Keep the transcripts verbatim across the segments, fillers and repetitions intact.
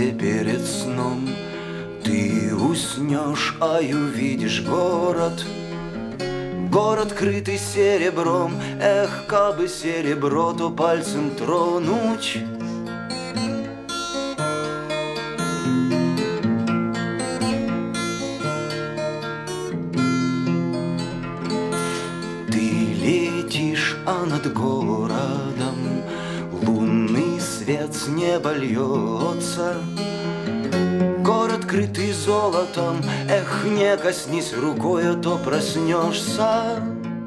рассвете перед сном ты уснешь, а и увидишь город. Город, крытый серебром, эх, кабы серебро, то пальцем тронуть. Ты летишь, а над городом лунный свет с неба льется. Город, крытый золотом, эх, не коснись рукой, а то проснешься.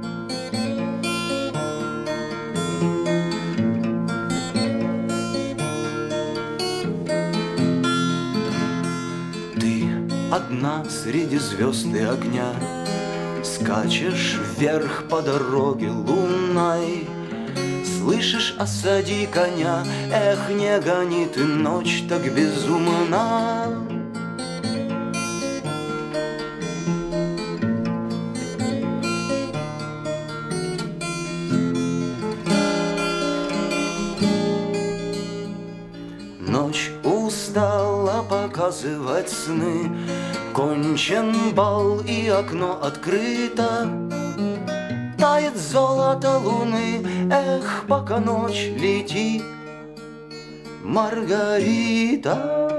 Ты одна среди звезд и огня скачешь вверх по дороге лунной. Слышишь, осади коня, эх, не гони ты ночь так безумно. Ночь устала показывать сны, кончен бал и окно открыто. Тает золото луны, эх, пока ночь летит, Маргарита.